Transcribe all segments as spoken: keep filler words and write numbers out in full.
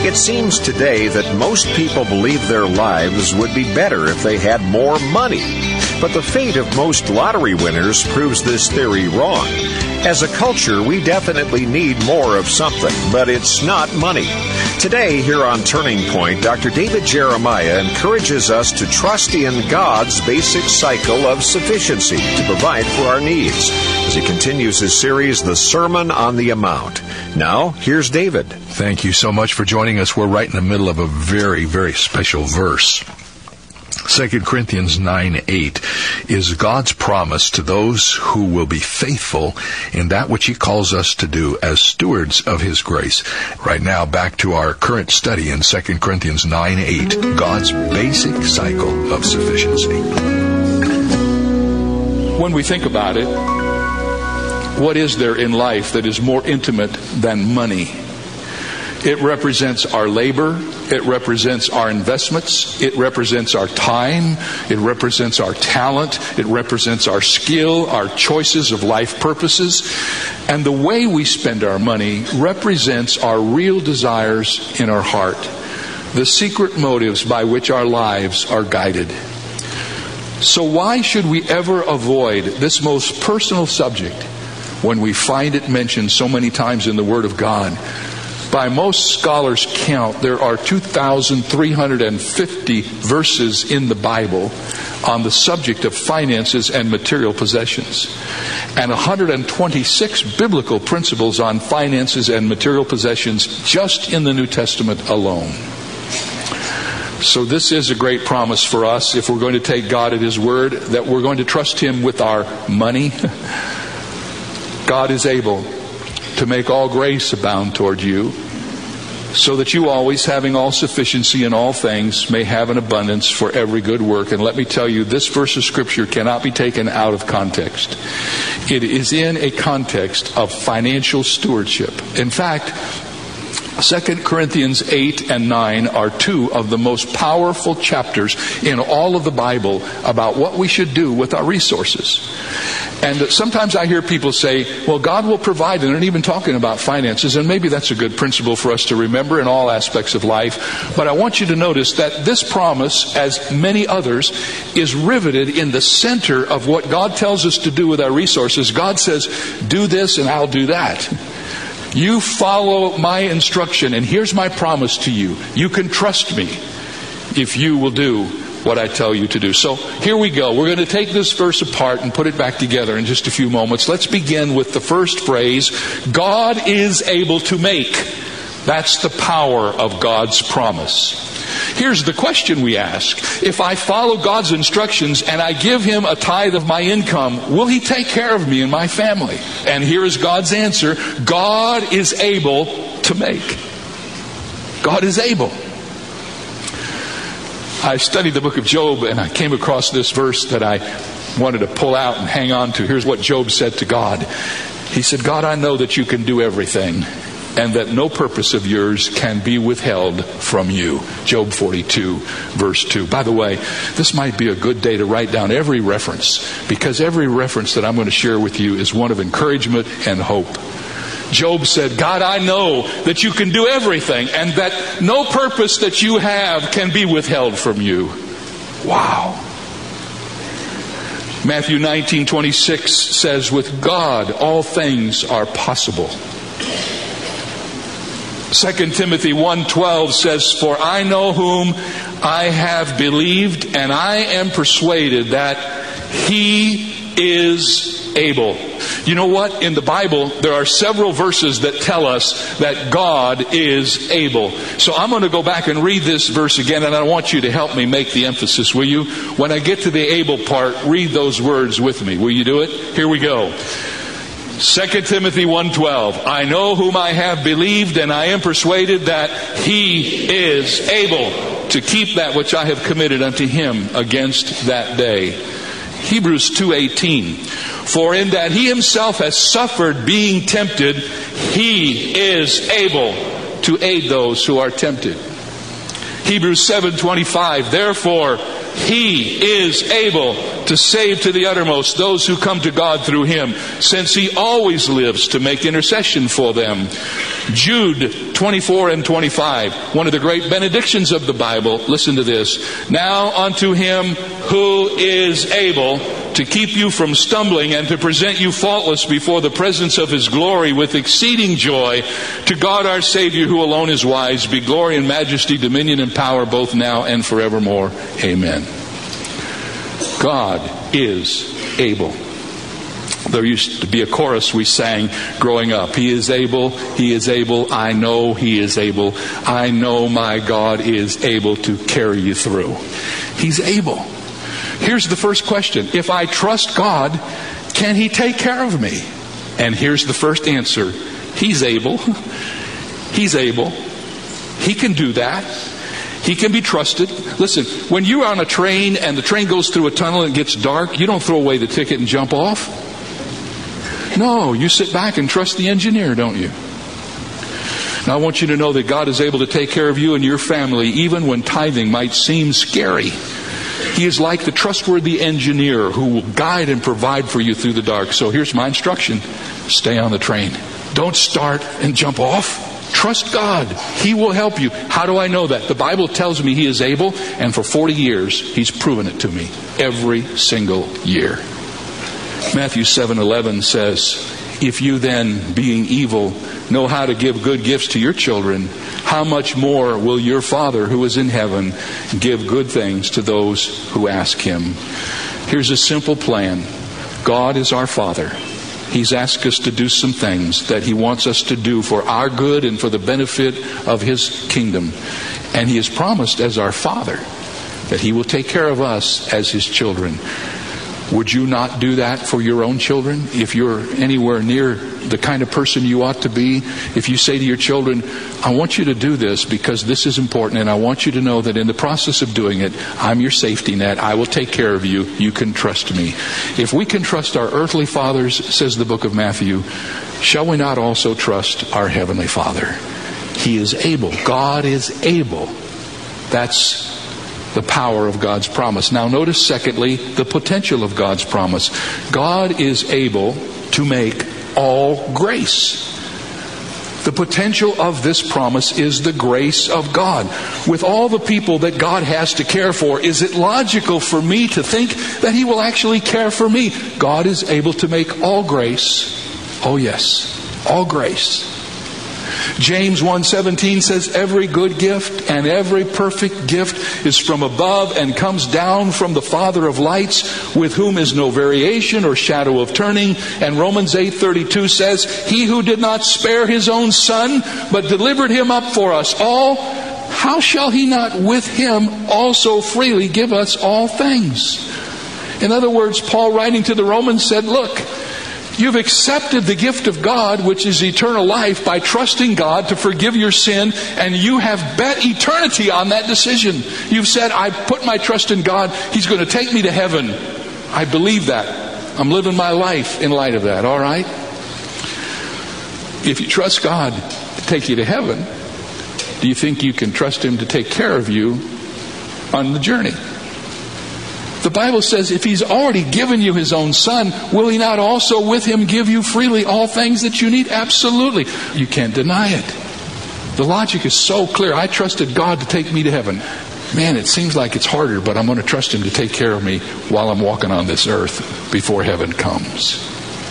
It seems today that most people believe their lives would be better if they had more money. But the fate of most lottery winners proves this theory wrong. As a culture, we definitely need more of something, but it's not money. Today, here on Turning Point, Doctor David Jeremiah encourages us to trust in God's basic cycle of sufficiency to provide for our needs, as he continues his series, The Sermon on the Mount. Now, here's David. Thank you so much for joining us. We're right in the middle of a very, very special verse. Second Corinthians nine eight is God's promise to those who will be faithful in that which he calls us to do as stewards of his grace. Right now, back to our current study in Second Corinthians nine eight, God's basic cycle of sufficiency. When we think about it, what is there in life that is more intimate than money? It represents our labor. It represents our investments. It represents our time. It represents our talent. It represents our skill, our choices of life purposes. And the way we spend our money represents our real desires in our heart, the secret motives by which our lives are guided. So why should we ever avoid this most personal subject when we find it mentioned so many times in the Word of God? By most scholars' count, there are two thousand three hundred fifty verses in the Bible on the subject of finances and material possessions, and one hundred twenty-six biblical principles on finances and material possessions just in the New Testament alone. So this is a great promise for us if we're going to take God at his word, that we're going to trust him with our money. God is able to make all grace abound toward you, so that you always, having all sufficiency in all things, may have an abundance for every good work. And let me tell you, this verse of Scripture cannot be taken out of context. It is in a context of financial stewardship. In fact, Second Corinthians eight and nine are two of the most powerful chapters in all of the Bible about what we should do with our resources. And sometimes I hear people say, well, God will provide, and they're even talking about finances, and maybe that's a good principle for us to remember in all aspects of life. But I want you to notice that this promise, as many others, is riveted in the center of what God tells us to do with our resources. God says, do this and I'll do that. You follow my instruction, and here's my promise to you. You can trust me if you will do what I tell you to do. So here we go. We're going to take this verse apart and put it back together in just a few moments. Let's begin with the first phrase, God is able to make. That's the power of God's promise. Here's the question we ask. If I follow God's instructions and I give him a tithe of my income, will he take care of me and my family? And here is God's answer. God is able to make. God is able. I studied the book of Job, and I came across this verse that I wanted to pull out and hang on to. Here's what Job said to God. He said, God, I know that you can do everything, and that no purpose of yours can be withheld from you. Job forty-two, verse two. By the way, this might be a good day to write down every reference, because every reference that I'm going to share with you is one of encouragement and hope. Job said, God, I know that you can do everything, and that no purpose that you have can be withheld from you. Wow. Matthew nineteen twenty-six says, with God all things are possible. Second Timothy one twelve says, for I know whom I have believed, and I am persuaded that he is able. You know what? In the Bible, there are several verses that tell us that God is able. So I'm going to go back and read this verse again, and I want you to help me make the emphasis, will you? When I get to the able part, read those words with me. Will you do it? Here we go. Second Timothy one twelve. I know whom I have believed, and I am persuaded that he is able to keep that which I have committed unto him against that day. Hebrews two eighteen. For in that he himself has suffered being tempted, he is able to aid those who are tempted. Hebrews seven twenty-five. Therefore, he is able to save to the uttermost those who come to God through him, since he always lives to make intercession for them. Jude twenty-four and twenty-five, one of the great benedictions of the Bible. Listen to this. Now unto him who is able to keep you from stumbling and to present you faultless before the presence of his glory with exceeding joy, to God our Savior, who alone is wise, be glory and majesty, dominion and power, both now and forevermore. Amen. God is able. There used to be a chorus we sang growing up. He is able, he is able, I know he is able. I know my God is able to carry you through. He's able. Here's the first question. If I trust God, can he take care of me? And here's the first answer. He's able. He's able. He can do that. He can be trusted. Listen, when you're on a train and the train goes through a tunnel and it gets dark, you don't throw away the ticket and jump off. No, you sit back and trust the engineer, don't you? Now I want you to know that God is able to take care of you and your family even when tithing might seem scary. He is like the trustworthy engineer who will guide and provide for you through the dark. So here's my instruction. Stay on the train. Don't start and jump off. Trust God. He will help you. How do I know that? The Bible tells me he is able, and for forty years he's proven it to me every single year. Matthew seven eleven says, if you then, being evil, know how to give good gifts to your children, how much more will your Father who is in heaven give good things to those who ask him? Here's a simple plan. God is our Father. He's asked us to do some things that he wants us to do for our good and for the benefit of his kingdom. And he has promised as our Father that he will take care of us as his children. Would you not do that for your own children? If you're anywhere near the kind of person you ought to be, if you say to your children, I want you to do this because this is important, and I want you to know that in the process of doing it, I'm your safety net. I will take care of you. You can trust me. If we can trust our earthly fathers, says the book of Matthew, shall we not also trust our heavenly Father? He is able. God is able. That's the power of God's promise. Now notice secondly, the potential of God's promise. God is able to make all grace. The potential of this promise is the grace of God. With all the people that God has to care for, is it logical for me to think that he will actually care for me? God is able to make all grace. Oh yes, all grace. James one seventeen says, every good gift and every perfect gift is from above and comes down from the Father of lights, with whom is no variation or shadow of turning. And Romans eight thirty-two says, he who did not spare his own Son, but delivered him up for us all, how shall he not with him also freely give us all things? In other words, Paul writing to the Romans said, look, you've accepted the gift of God, which is eternal life, by trusting God to forgive your sin, and you have bet eternity on that decision. You've said, I put my trust in God. He's going to take me to heaven. I believe that. I'm living my life in light of that, all right? If you trust God to take you to heaven, do you think you can trust him to take care of you on the journey? The Bible says if he's already given you his own Son, will he not also with him give you freely all things that you need? Absolutely. You can't deny it. The logic is so clear. I trusted God to take me to heaven. Man, it seems like it's harder, but I'm going to trust him to take care of me while I'm walking on this earth before heaven comes.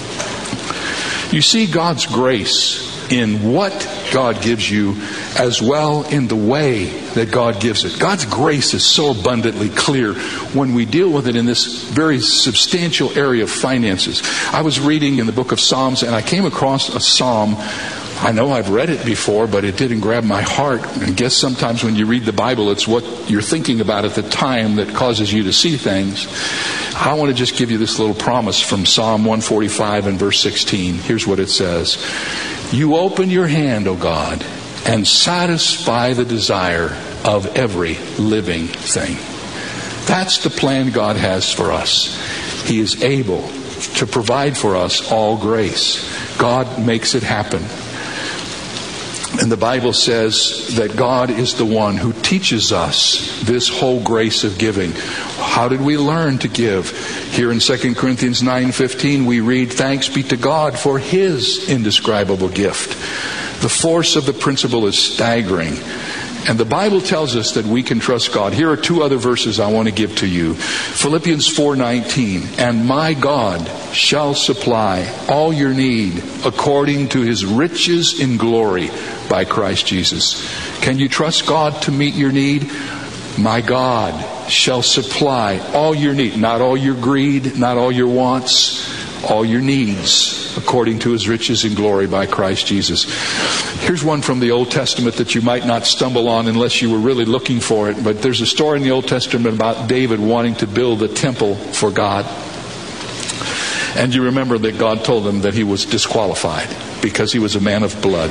You see God's grace in what God gives you, as well in the way that God gives it. God's grace is so abundantly clear when we deal with it in this very substantial area of finances. I was reading in the book of Psalms, and I came across a psalm. I know I've read it before, but it didn't grab my heart. And I guess sometimes when you read the Bible, it's what you're thinking about at the time that causes you to see things. I want to just give you this little promise from Psalm one forty-five and verse sixteen. Here's what it says. You open your hand, O God, and satisfy the desire of every living thing. That's the plan God has for us. He is able to provide for us all grace. God makes it happen. And the Bible says that God is the one who teaches us this whole grace of giving. How did we learn to give? Here in Second Corinthians nine fifteen we read, thanks be to God for his indescribable gift. The force of the principle is staggering. And the Bible tells us that we can trust God. Here are two other verses I want to give to you. Philippians four nineteen. And my God shall supply all your need according to his riches in glory by Christ Jesus. Can you trust God to meet your need? My God shall supply all your need. Not all your greed, not all your wants, all your needs according to his riches in glory by Christ Jesus. Here's one from the Old Testament that you might not stumble on unless you were really looking for it. But there's a story in the Old Testament about David wanting to build a temple for God. And you remember that God told him that he was disqualified because he was a man of blood.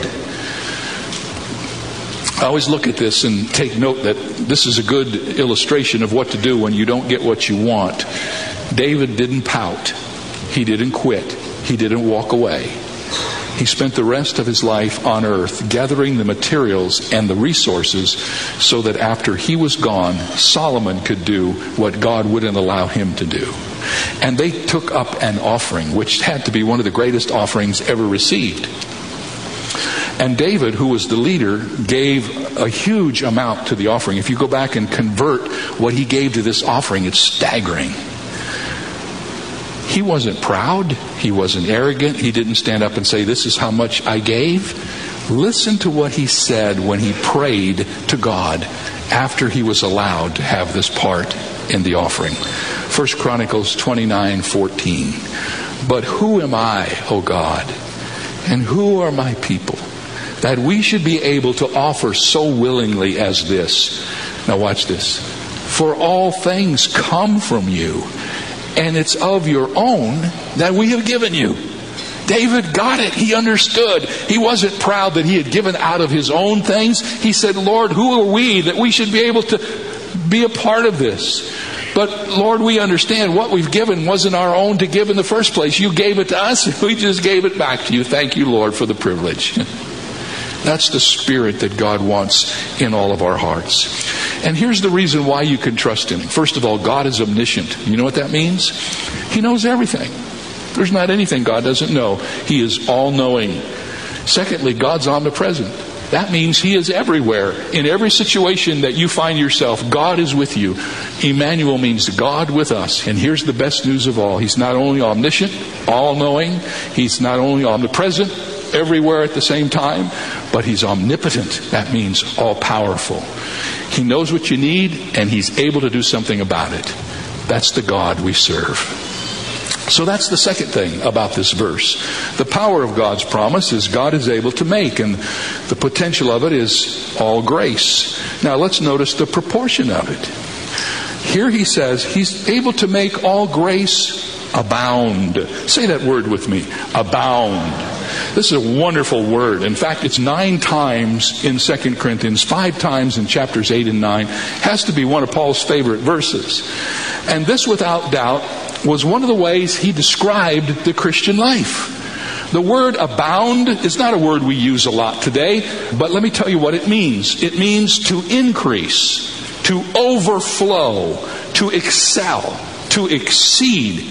I always look at this and take note that this is a good illustration of what to do when you don't get what you want. David didn't pout. He didn't quit. He didn't walk away. He spent the rest of his life on earth gathering the materials and the resources so that after he was gone, Solomon could do what God wouldn't allow him to do. And they took up an offering, which had to be one of the greatest offerings ever received. And David, who was the leader, gave a huge amount to the offering. If you go back and convert what he gave to this offering, it's staggering. He wasn't proud. He wasn't arrogant. He didn't stand up and say, this is how much I gave. Listen to what he said when he prayed to God after he was allowed to have this part in the offering. First Chronicles twenty-nine fourteen. But who am I, O God, and who are my people, that we should be able to offer so willingly as this? Now watch this. For all things come from you, and it's of your own that we have given you. David got it. He understood. He wasn't proud that he had given out of his own things. He said, Lord, who are we that we should be able to be a part of this? But Lord, we understand what we've given wasn't our own to give in the first place. You gave it to us. We just gave it back to you. Thank you, Lord, for the privilege. That's the spirit that God wants in all of our hearts. And here's the reason why you can trust him. First of all, God is omniscient. You know what that means? He knows everything. There's not anything God doesn't know. He is all-knowing. Secondly, God's omnipresent. That means he is everywhere. In every situation that you find yourself, God is with you. Emmanuel means God with us. And here's the best news of all. He's not only omniscient, all-knowing. He's not only omnipresent, everywhere at the same time, but he's omnipotent. That means all-powerful. He knows what you need, and he's able to do something about it. That's the God we serve. So that's the second thing about this verse. The power of God's promise is God is able to make, and the potential of it is all grace. Now let's notice the proportion of it. Here he says he's able to make all grace abound. Say that word with me. Abound. This is a wonderful word. In fact, it's nine times in Second Corinthians, five times in chapters eight and nine. Has to be one of Paul's favorite verses. And this, without doubt, was one of the ways he described the Christian life. The word abound is not a word we use a lot today, but let me tell you what it means. It means to increase, to overflow, to excel, to exceed,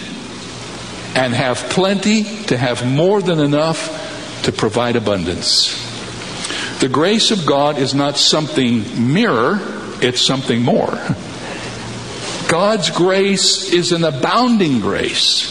and have plenty, to have more than enough, to provide abundance. The grace of God is not something mirror, it's something more. God's grace is an abounding grace.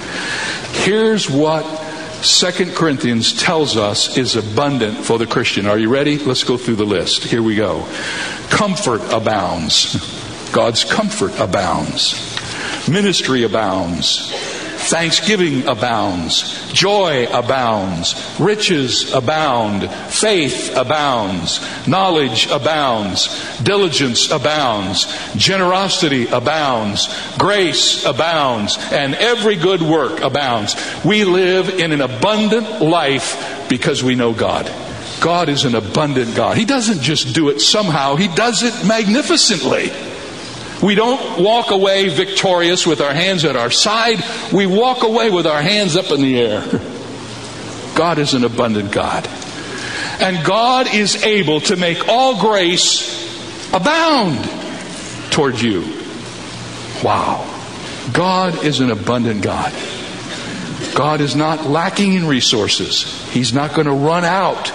Here's what Second Corinthians tells us is abundant for the Christian. Are you ready? Let's go through the list. Here we go. Comfort abounds. God's comfort abounds. Ministry abounds. Thanksgiving abounds. Joy abounds. Riches abound. Faith abounds. Knowledge abounds. Diligence abounds. Generosity abounds. Grace abounds. And every good work abounds. We live in an abundant life because we know God. God is an abundant God. He doesn't just do it somehow. He does it magnificently. We don't walk away victorious with our hands at our side. We walk away with our hands up in the air. God is an abundant God. And God is able to make all grace abound toward you. Wow. God is an abundant God. God is not lacking in resources. He's not going to run out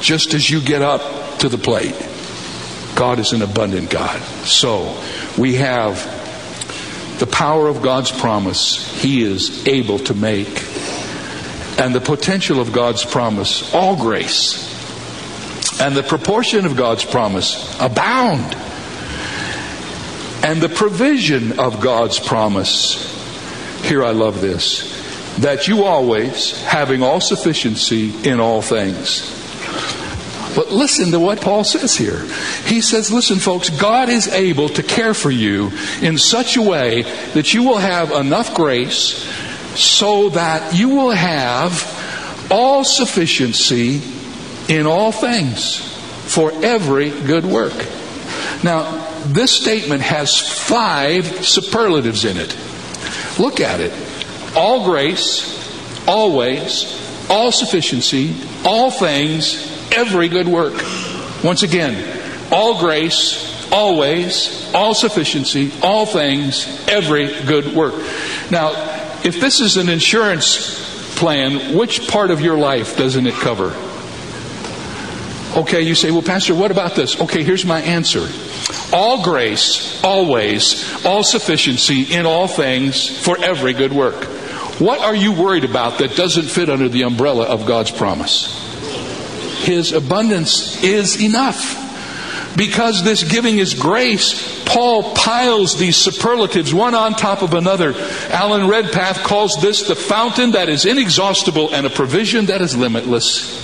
just as you get up to the plate. God is an abundant God. So we have the power of God's promise. He is able to make. And the potential of God's promise, all grace. And the proportion of God's promise, abound. And the provision of God's promise, here I love this, that you always, having all sufficiency in all things. But listen to what Paul says here. He says, listen folks, God is able to care for you in such a way that you will have enough grace so that you will have all sufficiency in all things for every good work. Now, this statement has five superlatives in it. Look at it. All grace, always, all sufficiency, all things, every good work. Once again, all grace, always, all sufficiency, all things, every good work. Now, if this is an insurance plan, which part of your life doesn't it cover? Okay, you say, well, Pastor, what about this? Okay, here's my answer. All grace, always, all sufficiency in all things for every good work. What are you worried about that doesn't fit under the umbrella of God's promise? His abundance is enough. Because this giving is grace, Paul piles these superlatives one on top of another. Alan Redpath calls this the fountain that is inexhaustible and a provision that is limitless.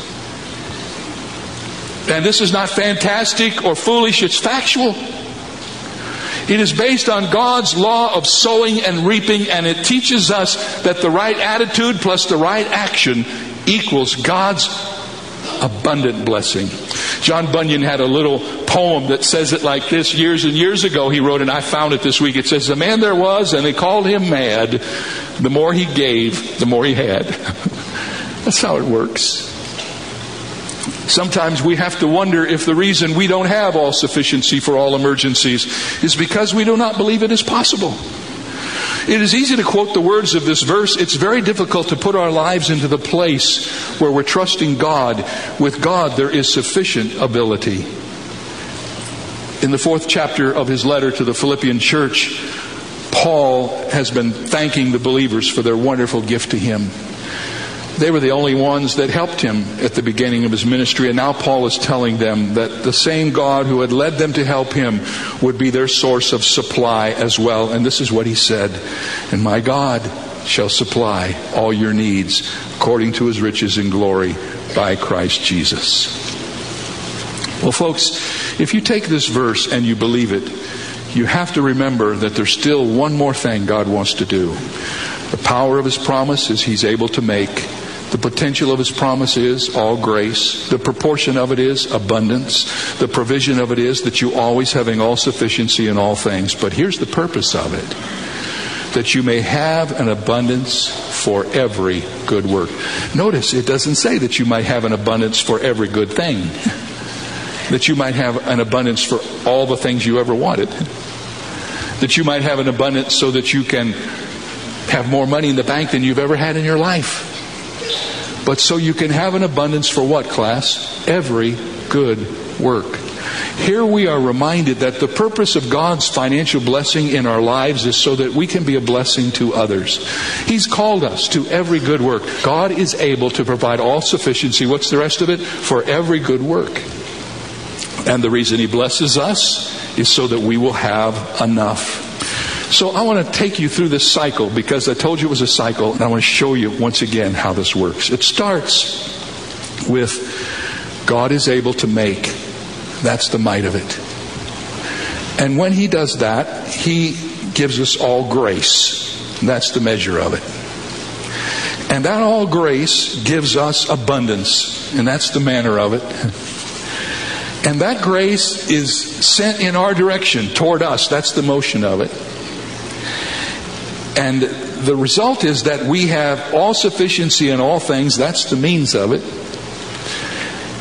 And this is not fantastic or foolish, it's factual. It is based on God's law of sowing and reaping, and it teaches us that the right attitude plus the right action equals God's abundant blessing. John Bunyan had a little poem that says it like this. Years and years ago he wrote, and I found it this week. It says, "The man there was, and they called him mad. The more he gave, the more he had." That's how it works. Sometimes we have to wonder if the reason we don't have all sufficiency for all emergencies is because we do not believe it is possible. It is easy to quote the words of this verse. It's very difficult to put our lives into the place where we're trusting God. With God, there is sufficient ability. In the fourth chapter of his letter to the Philippian church, Paul has been thanking the believers for their wonderful gift to him. They were the only ones that helped him at the beginning of his ministry. And now Paul is telling them that the same God who had led them to help him would be their source of supply as well. And this is what he said, "And my God shall supply all your needs according to his riches in glory by Christ Jesus." Well, folks, if you take this verse and you believe it, you have to remember that there's still one more thing God wants to do. The power of his promise is he's able to make. The potential of his promise is all grace. The proportion of it is abundance. The provision of it is that you always having all sufficiency in all things. But here's the purpose of it: that you may have an abundance for every good work. Notice it doesn't say that you might have an abundance for every good thing. That you might have an abundance for all the things you ever wanted. That you might have an abundance so that you can have more money in the bank than you've ever had in your life. But so you can have an abundance for what, class? Every good work. Here we are reminded that the purpose of God's financial blessing in our lives is so that we can be a blessing to others. He's called us to every good work. God is able to provide all sufficiency. What's the rest of it? For every good work. And the reason he blesses us is so that we will have enough. So I want to take you through this cycle, because I told you it was a cycle, and I want to show you once again how this works. It starts with God is able to make. That's the might of it. And when he does that, he gives us all grace. That's the measure of it. And that all grace gives us abundance, and that's the manner of it. And that grace is sent in our direction, toward us. That's the motion of it. And the result is that we have all sufficiency in all things. That's the means of it.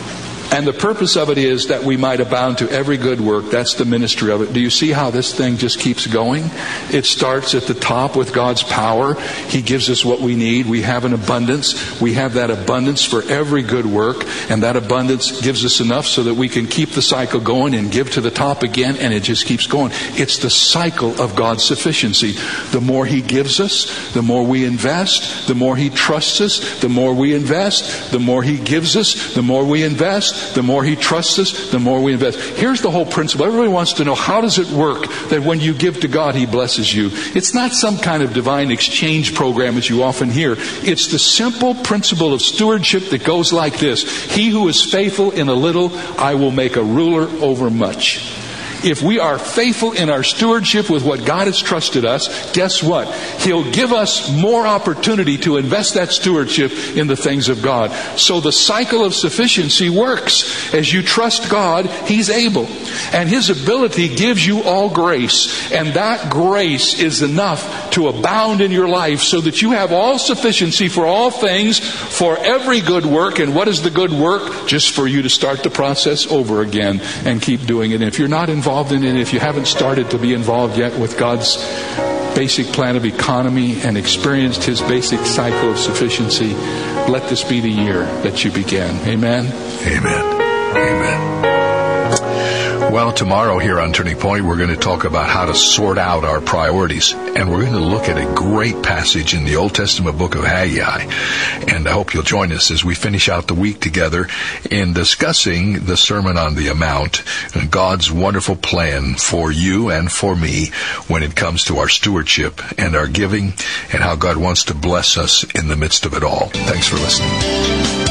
And the purpose of it is that we might abound to every good work. That's the ministry of it. Do you see how this thing just keeps going? It starts at the top with God's power. He gives us what we need. We have an abundance. We have that abundance for every good work. And that abundance gives us enough so that we can keep the cycle going and give to the top again. And it just keeps going. It's the cycle of God's sufficiency. The more He gives us, the more we invest. The more He trusts us, the more we invest. The more He gives us, the more we invest. The more He trusts us, the more we invest. Here's the whole principle. Everybody wants to know, how does it work that when you give to God, He blesses you? It's not some kind of divine exchange program as you often hear. It's the simple principle of stewardship that goes like this. He who is faithful in a little, I will make a ruler over much. If we are faithful in our stewardship with what God has trusted us, guess what? He'll give us more opportunity to invest that stewardship in the things of God. So the cycle of sufficiency works. As you trust God, He's able. And His ability gives you all grace. And that grace is enough to abound in your life so that you have all sufficiency for all things, for every good work. And what is the good work? Just for you to start the process over again and keep doing it. And if you're not involved in it, if you haven't started to be involved yet with God's basic plan of economy and experienced His basic cycle of sufficiency, let this be the year that you begin. Amen? Amen. Amen. Well, tomorrow here on Turning Point, we're going to talk about how to sort out our priorities. And we're going to look at a great passage in the Old Testament book of Haggai. And I hope you'll join us as we finish out the week together in discussing the Sermon on the Mount and God's wonderful plan for you and for me when it comes to our stewardship and our giving and how God wants to bless us in the midst of it all. Thanks for listening.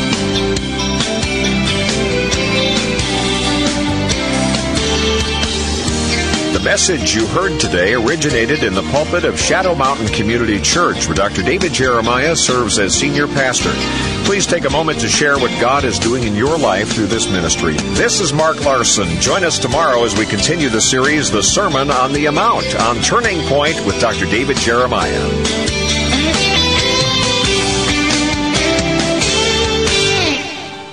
The message you heard today originated in the pulpit of Shadow Mountain Community Church, where Doctor David Jeremiah serves as senior pastor. Please take a moment to share what God is doing in your life through this ministry. This is Mark Larson. Join us tomorrow as we continue the series, The Sermon on the Mount, on Turning Point with Doctor David Jeremiah.